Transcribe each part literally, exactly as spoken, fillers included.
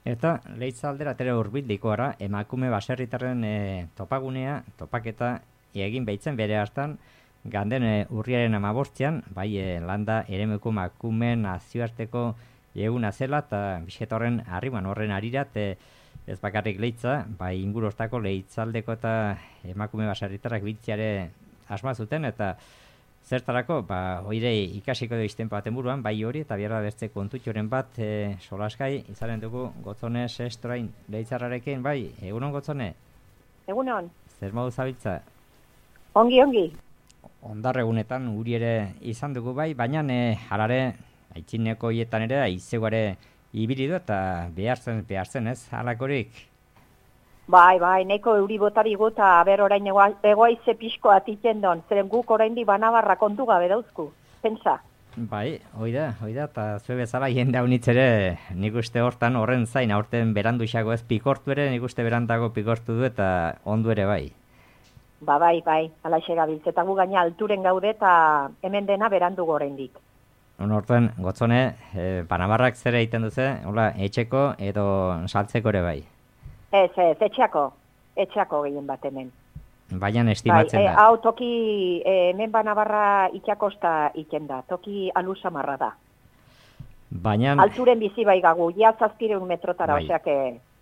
Eta Leitza aldera tere hurbildiko ara, emakume baserritarren e, topagunea, topaketa egin behitzen bere hartan, ganden e, urriaren amabostzean, bai e, landa eremuko emakumeen nazioarteko eguna zela, eta bisket horren arriban horren arirat, e, ez bakarrik Leitza, bai ingurostako Leitzaldeko eta emakume baserritarrak biltziare asma zuten, eta zertarako, ba, oire ikasiko da izten baten buruan, bai hori, eta biarra beste kontutxoren bat, e, solaskai, izaren dugu Gotzone Sestroain Leitzarrarekin, bai, egunon Gotzone? Egunon. Zer modu zabiltza? Ongi, ongi. Ondar egunetan guri ere izan dugu bai, baina e, harare, aitzineko hietan ere, aizeguare ibili du eta behar zen, behar zen ez, halakorik? Bai, bai, neko euri botari gota, aber orain egoaize pixko atitzen don, zeren guk orain di banabarra kontu gabe dauzku, pensa. Bai, oida, oida, eta zue bezala jende haunitz ere, nik uste hortan horren zain, aurten berandu xago ez pikortu ere, nik uste berandago pikortu du eta ondu ere bai. Ba, bai, bai, alaxe gabiltz, eta gu gaina alturen gaude eta hemen dena berandu gorendik. Horten, Gotzone, e, banabarrak zer egiten duze, hola, etxeko edo saltzeko ere bai? Ez, ez, etxeako, etxeako gehien bat hemen. Baina estimatzen bai, da. E, hau toki e, hemen banabarra itxakosta iken da, toki alusamarra da. Baina... Alturen bizi bai gagu, ja zazpireun metrotara, bai. oseak...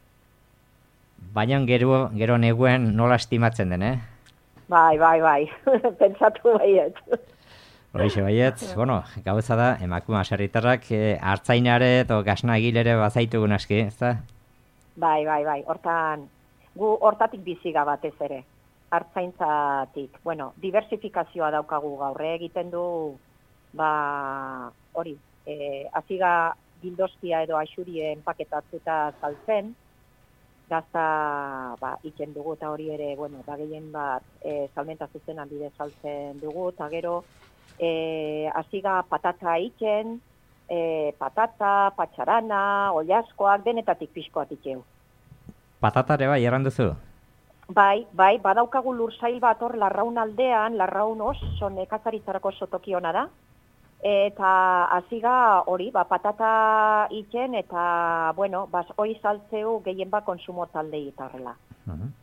Baina gero, gero neguen nola estimatzen den, eh? Bai, bai, bai, pentsatu baiet. Horixe baiet, bueno, gauza da, emakume baserritarrak e, hartzainare eta gasna egilere bazaitugun aski, ez da? Bai, bai, bai, hortan, gu hortatik biziga batez ere, hartzaintzatik. Bueno, diversifikazioa daukagu gaurre egiten du, ba, hori, e, aziga gildoskia edo axurien paketatuta saltzen, gazta, ba, iken dugu eta hori ere, bueno, ba, gehien bat, e, salmenta zuzenan bide saltzen dugu, eta gero, e, aziga patata iken, E, patata, patxarana, oliaskoak, denetatik pixkoat itxeu. Patatare bai, erran duzu? Bai, bai, badaukagu lursail bat hor Larraun aldean, Larraun oso nekazaritzarako oso toki ona da. Eta aziga hori, ba, patata itxen eta, bueno, bas, hori saltzeu gehien bat konsumo taldei eta horrela. Uh -huh.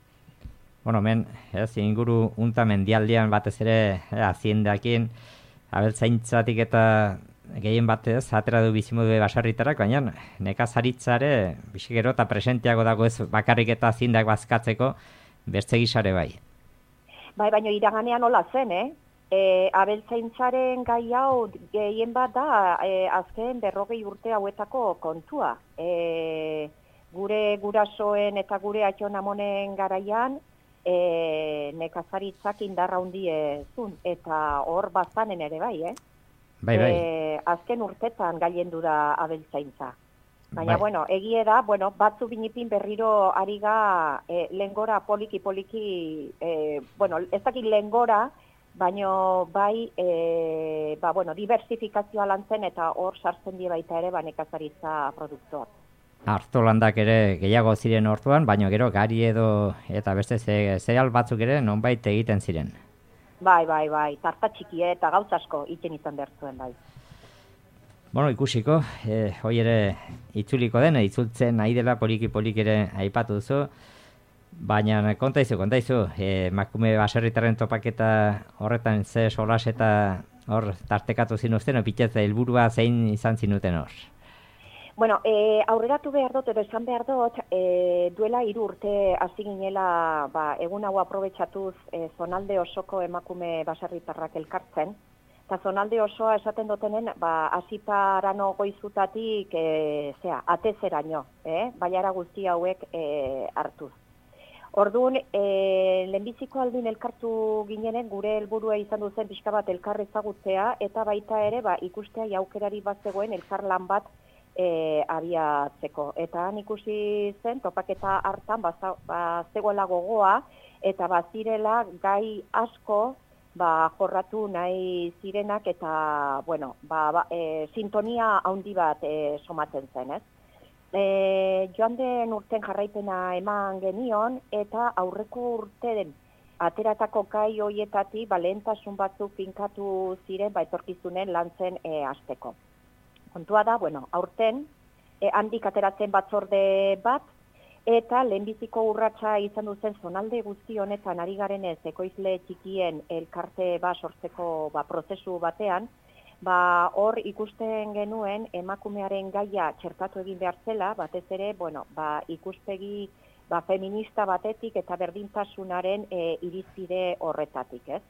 Bueno, men, ez, inguru unta mendialdean batez ere, eh, aziendakin, abeltzaintzatik eta gehien batez, atera du bizimodu basarritarak, baina nekazaritzare, bisigero eta presentiago dago ez bakarrik eta zindak bazkatzeko, beste gisare bai. Bai, baina iraganean hola zen, eh? E, abeltzaintzaren gai hau gehien bat da, e, azken berrogei urte hauetako kontua. E, gure gurasoen eta gure atxonamonen garaian, e, nekazaritzak indarra hundie zun, eta hor bazanen ere bai, eh? Bai, bai. E, azken urtetan gailendu da abeltzaintza. Baina, bai. bueno, egie da, bueno, batzu binipin berriro ari ga e, lehengora poliki-poliki, e, bueno, ez dakit lehengora, baina bai, e, ba, bueno, diversifikazioa lantzen eta hor sartzen die baita ere, ba, nekazaritza produktuak. Artolandak ere gehiago ziren orduan, baina gero gari edo eta beste ze, zereal batzuk ere nonbait egiten ziren. Bai, bai, bai, tarta txikie eta gauz asko iten izan behar zuen, bai. Bueno, ikusiko, eh, hoi ere itzuliko den, itzultzen nahi dela poliki-poliki ere aipatu duzu, baina kontaizu, kontaizu, eh, emakume baserritarren topaketa horretan ze solas eta hor tartekatu zinuzten, opitzetza helburua zein izan zinuten hor? Bueno, e, aurreratu behar dut, edo esan behar dut, e, duela hiru urte hasi ginela, ba, egun hau aprobetxatuz e, zonalde osoko emakume baserritarrak elkartzen, eta zonalde osoa esaten dutenen, ba, asiparano goizutatik, e, zera, atezeraino, eh? Baiara guzti hauek e, hartuz. Orduan, e, lehenbiziko aldin elkartu ginenen, gure helburua izan duzen pixka bat elkar ezagutzea, eta baita ere, ba, ikustea jaukerari bat zegoen elkar lan bat E, abiatzeko. Eta han ikusi zen, topaketa hartan, ba, ba, zegoela gogoa, eta bazirela gai asko ba, jorratu nahi zirenak, eta, bueno, ba, ba, e, sintonia handi bat e, somatzen zen, ez? E, joan den urten jarraipena eman genion, eta aurreko urteen ateratako gai hoietati, ba, lehentasun batzuk finkatu ziren, ba, etorkizunen lantzen e, hasteko. Kontua da, bueno, aurten, e, handik ateratzen batzorde bat, eta lehenbiziko urratsa izan duzen zonalde guzti honetan ari garenez ekoizle txikien elkarte ba sortzeko ba, prozesu batean, ba hor ikusten genuen emakumearen gaia txertatu egin behar zela, batez ere, bueno, ba, ikuspegi ba, feminista batetik eta berdintasunaren e, irizpide horretatik, ez?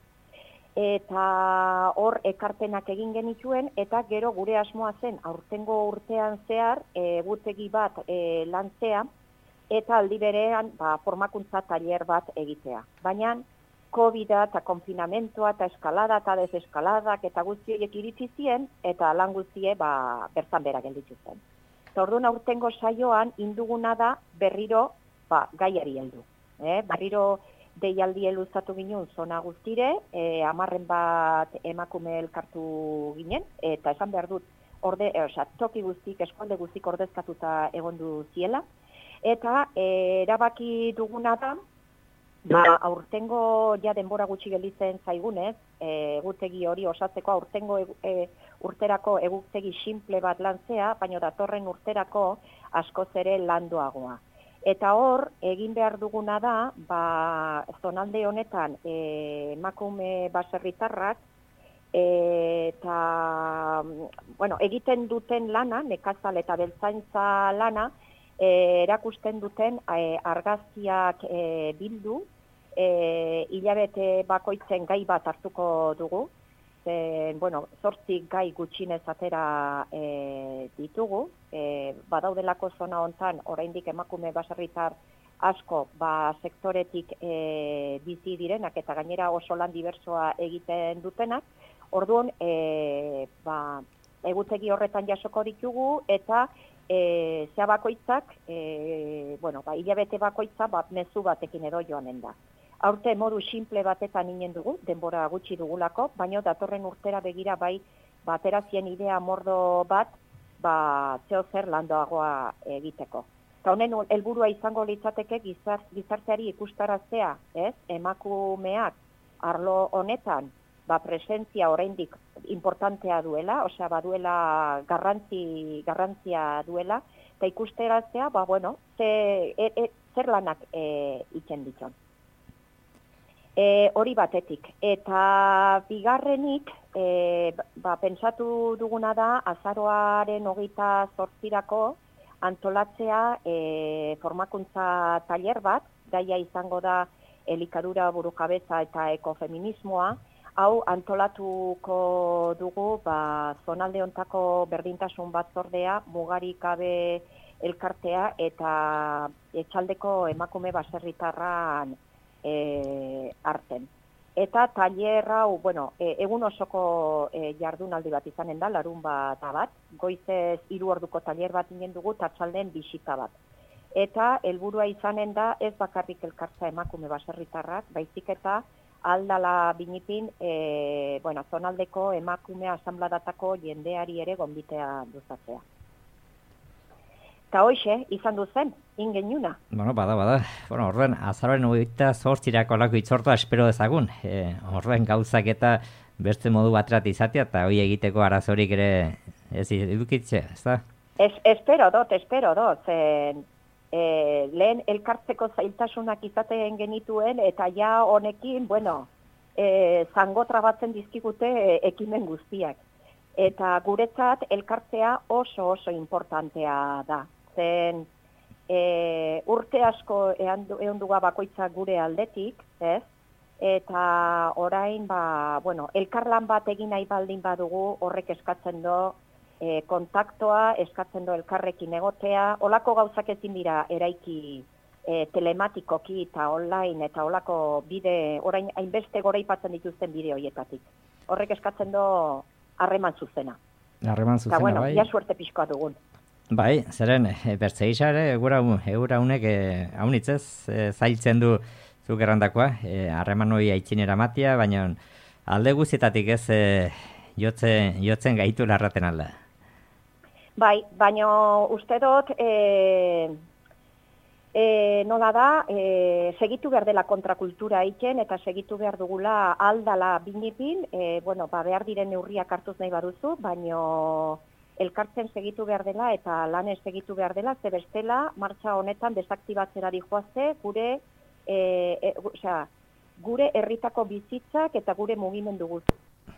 Eta hor ekarpenak egin genituen, eta gero gure asmoa zen, aurtengo urtean zehar, e, egutegi bat e, lantzea, eta aldi berean ba, formakuntza tailer bat egitea. Baina, Covida eta konfinamentua eta eskalada eta deseskaladak eta guztiek iritsi zien, eta lan guztie ba, bertan bera gelditu zen. Eta orduan aurtengo saioan induguna da berriro ba, gaiari heldu. Eh? Berriro deialdi luzatu ginen zona guztire, e, amarren bat emakume elkartu ginen, eta esan behar dut, orde, e, oza, toki guztik, eskualde guztik ordezkatuta egondu ziela, eta e, erabaki duguna da, ba, aurtengo ja denbora gutxi gelditzen zaigunez, e, egutegi hori osatzeko aurtengo e, urterako egutegi simple bat lantzea, baina datorren urterako askoz ere landoagoa. Eta hor, egin behar duguna da, ba, zonalde honetan e, emakume baserritarrak, e, eta bueno, egiten duten lana, nekazal eta beltzaintza lana, e, erakusten duten e, argazkiak e, bildu, e, hilabete bakoitzen gai bat hartuko dugu, zen, bueno, zortzi gai gutxinez atera e, ditugu, e, badaudelako zona hontan oraindik emakume baserritar asko ba, sektoretik e, bizi direnak eta gainera oso lan diversoa egiten dutenak, orduan e, ba, egutegi horretan jasoko ditugu eta e, zea bakoitzak, e, bueno, ba, hilabete bakoitza ba, mezu batekin edo joanen da. Aurte modu simple batetan inen dugu, denbora gutxi dugulako, baina datorren urtera begira bai batera zien idea mordo bat, ba zeo zer landoagoa egiteko. Eta honen helburua izango litzateke gizar, gizarteari ikustaraztea, ez? Emakumeak arlo honetan ba presentzia oraindik importantea duela, osea baduela garrantzi garrantzia duela, eta ikusteraztea, ba bueno, ze, e, e, zer lanak e, itzen ditzon. E, hori batetik. Eta bigarrenik, e, ba, pentsatu duguna da, azaroaren hogeita zortzirako antolatzea e, formakuntza tailer bat, gaia izango da elikadura burujabetza eta ekofeminismoa, hau antolatuko dugu ba, zonalde hontako berdintasun batzordea, mugarik gabe elkartea eta etxaldeko emakume baserritarran E, arten. Eta tailer hau, bueno, e, egun osoko e, jardunaldi bat izanen da, larun bat bat, goizez hiru orduko tailer bat inen dugu, tatxalden bisita bat. Eta helburua izanen da, ez bakarrik elkartza emakume baserritarrak, baizik eta aldala binipin, e, bueno, zonaldeko emakume asanbladatako jendeari ere gonbitea duzatzea. Eta hoxe, izan duzen, ingenuna. Bueno, bada, bada. Bueno, orduan, azaroaren hogeita zortzirako lako itzortua espero dezagun. E, orduan gauzak eta beste modu batrat izatea, eta hoi egiteko arazorik ere ez edukitze, ez da? Es, espero dot, espero dot. Zen, e, lehen elkartzeko zailtasunak izaten genituen, eta ja honekin, bueno, e, zango trabatzen dizkigute e, ekimen guztiak. Eta guretzat elkartzea oso oso importantea da. Zen e, urte asko egon duga bakoitza gure aldetik, ez? Eta orain, ba, bueno, elkarlan bat egin nahi baldin badugu, horrek eskatzen do e, kontaktoa, eskatzen do elkarrekin egotea, olako gauzak ezin dira eraiki e, telematikoki eta online eta olako bide, orain hainbeste goraipatzen dituzten bide horietatik. Horrek eskatzen do harreman zuzena. Harreman zuzena, eta, bueno, bai. Ja suerte pixkoa dugun. Bai, zeren, e, bertzeisa ere, egura, egura unek, e, haunitzez, e, zailtzen du zuk errandakoa, harreman hori aitzinera matia, baina alde guztietatik ez e, jotzen, jotzen gaitu larraten alda. Bai, baina uste dut, e, e, nola da, e, segitu behar dela kontrakultura eiken, eta segitu behar dugula aldala binipin, e, bueno, ba, behar diren neurriak hartuz nahi baduzu, baina elkartzen segitu behar dela eta lanez segitu behar dela, ze bestela martxa honetan desaktibatzera dijoazte gure, e, e, osea, gure herritako bizitzak eta gure mugimendu guzti.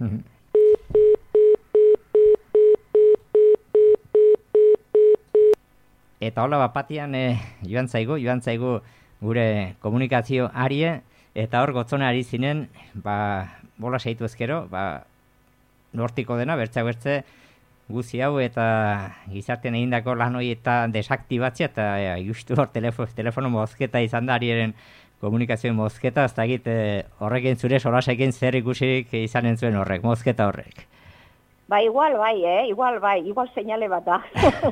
Eta hola bapatian e, joan zaigu, joan zaigu gure komunikazio arie, eta hor gotzona ari zinen, ba, bola seitu ezkero, ba, nortiko dena, bertza bertze, guzi hau eta gizartean egindako lan hori eta desaktibatzea, eta e, justu hor telefo, telefono mozketa izan da arien komunikazioen mozketa, ez da egit e, horrekin zure solasekin zer ikusik izanen zuen horrek, mozketa horrek. Ba, igual bai, eh? Igual bai, igual seinale bat da.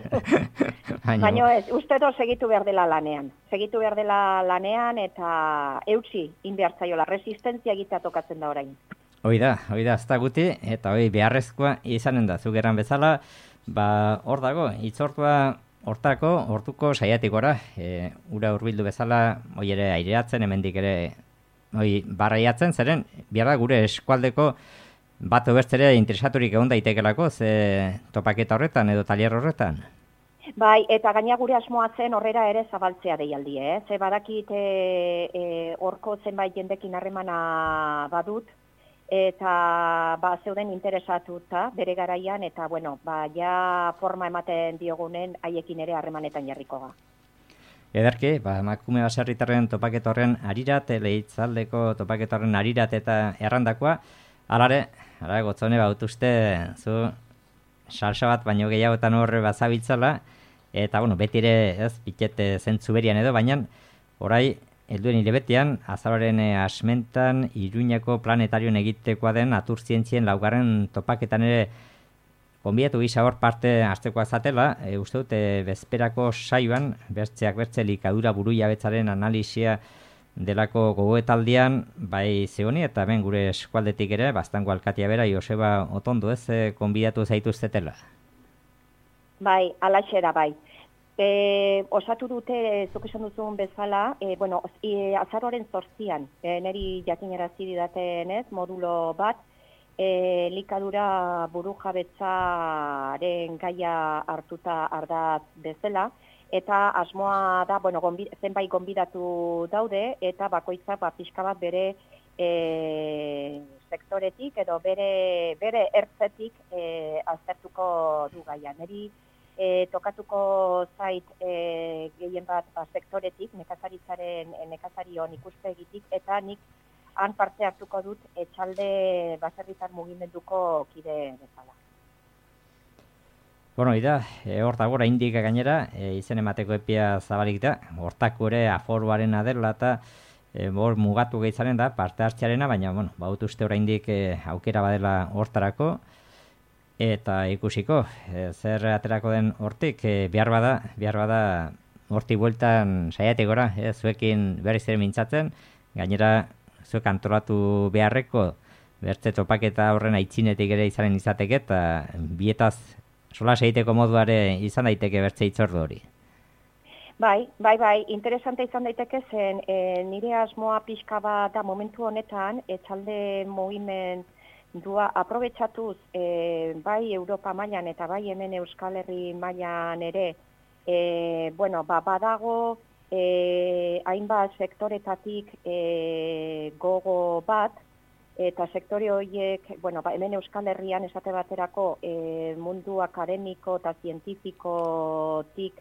Baina ez, uste dut segitu behar dela lanean. Segitu behar dela lanean eta eutsi inbehartzaiola, resistentzia egitea tokatzen da orain. Hoi da, hoi da, ez da guti, eta hoi beharrezkoa izanen da, zugeran bezala, ba, hor dago, itzortua hortako, hortuko saiatikora, e, ura hurbildu bezala, hoi ere aireatzen, hemendik ere, hoi barraiatzen, zeren, behar da gure eskualdeko, bat obertzere interesaturik egon daitekelako, ze topaketa horretan edo talier horretan? Bai, eta gaina gure asmoa zen horrera ere zabaltzea deialdi, eh? Ze badakit horko e, zenbait jendekin harremana badut, eta ba, zeuden interesatuta bere garaian, eta bueno, ba, ja forma ematen diogunen haiekin ere harremanetan jarriko ga. Ederki, ba, emakume baserritarren topaketa horren arirat, lehitzaldeko topaketa horren arirat eta errandakoa, alare, alare gotzone bautuzte, zu salsa bat baino gehiagotan horre bazabiltzala, eta bueno, beti ere ez, pikete zentzu berian edo, baina orai, helduen hilabetian, azaroaren asmentan, Iruñako planetarioen egitekoa den atur zientzien laugarren topaketan ere konbidatu gisa hor parte hartzekoa zatela, e, uste dute bezperako saioan, bertzeak bertze likadura buruia betzaren analisia delako gogoetaldian, bai zeoni eta ben gure eskualdetik ere, bastango alkatia bera, Joseba Otondo ez, e, konbidatu zaituztetela. Bai, alaxera bai. E, osatu dute, zuk esan duzun bezala, e, bueno, e, azaroren zortzian, e, neri jakinarazi didaten ez, modulo bat, e, likadura buru jabetzaren gaia hartuta ardatz bezala, eta asmoa da, bueno, gonbi, zenbait gonbidatu daude, eta bakoitza ba, pixka bat bere e, sektoretik edo bere, bere ertzetik e, aztertuko du gaia. Neri E, tokatuko zait e, gehien bat ba, sektoretik, nekazaritzaren e, nekazarion ikuspegitik, eta nik han parte hartuko dut etxalde baserritar mugimenduko kide bezala. Bueno, ida, e, hor dago oraindik gainera, e, izen emateko epia zabalik da, hortako ere aforuaren adela eta e, hor mugatu gehitzaren da, parte hartzearena, baina, bueno, baut uste oraindik e, aukera badela hortarako, eta ikusiko, e, zer aterako den hortik, e, behar bada, behar bada hortik bueltan saiatik gora, e, zuekin berriz ere mintzatzen, gainera zuek antolatu beharreko, bertze topaketa horren aitzinetik ere izanen izateke, eta bietaz solas egiteko moduare izan daiteke bertze itzordu hori. Bai, bai, bai, interesante izan daiteke zen, e, nire asmoa pixka bat da momentu honetan, etxalde mugimen dua aprobetxatuz e, bai Europa mailan eta bai hemen Euskal Herri mailan ere, e, bueno, ba, badago e, hainbat sektoretatik e, gogo bat, eta sektore horiek, bueno, ba, hemen Euskal Herrian esate baterako e, mundu akademiko eta zientifikotik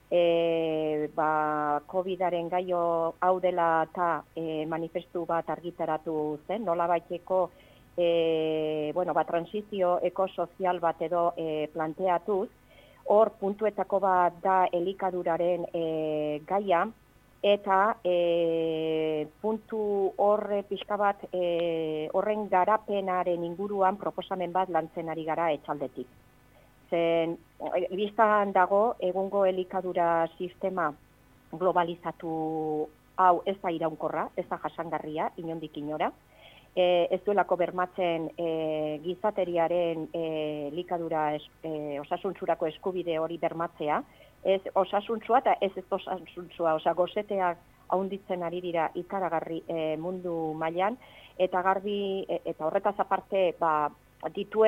e, ba, COVIDaren gaio hau dela eta e, manifestu bat argitaratu zen, nola baiteko E, bueno, ba, transizio ekosozial bat edo e, planteatuz, hor puntuetako bat da elikaduraren e, gaia, eta e, puntu horre pixka bat e, horren garapenaren inguruan proposamen bat lantzen ari gara etxaldetik. Zen, biztan dago, egungo elikadura sistema globalizatu hau ez da iraunkorra, ez da jasangarria, inondik inora, E, ez duelako bermatzen e, gizateriaren e, likadura es, e, osasuntsurako eskubide hori bermatzea, ez osasuntsua eta ez ez osasuntsua, osa gozeteak haunditzen ari dira ikaragarri e, mundu mailan, eta garbi, e, eta horretaz aparte ba, dituen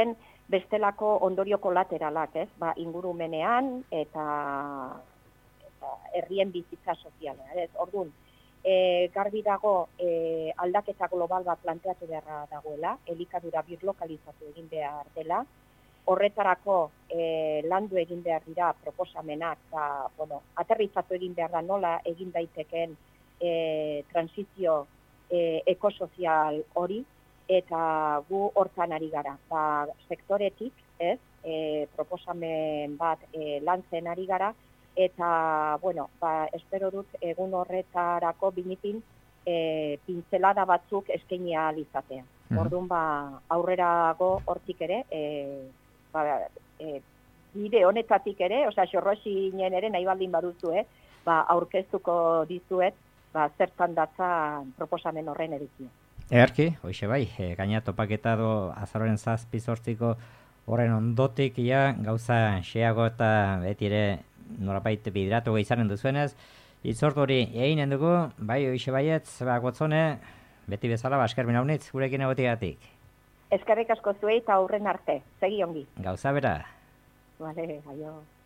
bestelako ondorio kolateralak, ez? Ba, ingurumenean eta, eta herrien bizitza sozialean, ez? Orduan, e, garbi dago e, aldaketa global bat planteatu beharra dagoela, elikadura birlokalizatu egin behar dela, horretarako e, landu egin behar dira proposamenak, eta, bueno, aterrizatu egin behar da nola egin daiteken e, transizio e, ekosozial hori, eta gu hortan ari gara. Ba, sektoretik, ez, e, proposamen bat e, lantzen ari gara, eta, bueno, ba, espero dut egun horretarako binitin e, pintzelada batzuk eskaini ahal izatea. Mm. Orduan, ba, aurrerago hortik ere, e, ba, e, bide honetatik ere, osea, xorroxinen ere nahi baldin baduzu, eh, ba, aurkeztuko dizuet, ba, zertan datza proposamen horren edikia. Egarki, hoxe bai, e, gaina topaketa do azaroren zazpi zortziko horren ondotik ja, gauza xeago eta beti ere norapait bidratu izanen duzuenez, itzortu hori eginen dugu, bai hoxe baietz, ba, gotzone, beti bezala, basker binaunitz, gurekin egotigatik. Eskerrik asko zuei eta aurren arte, segi ongi. Gauza bera. Vale, aio.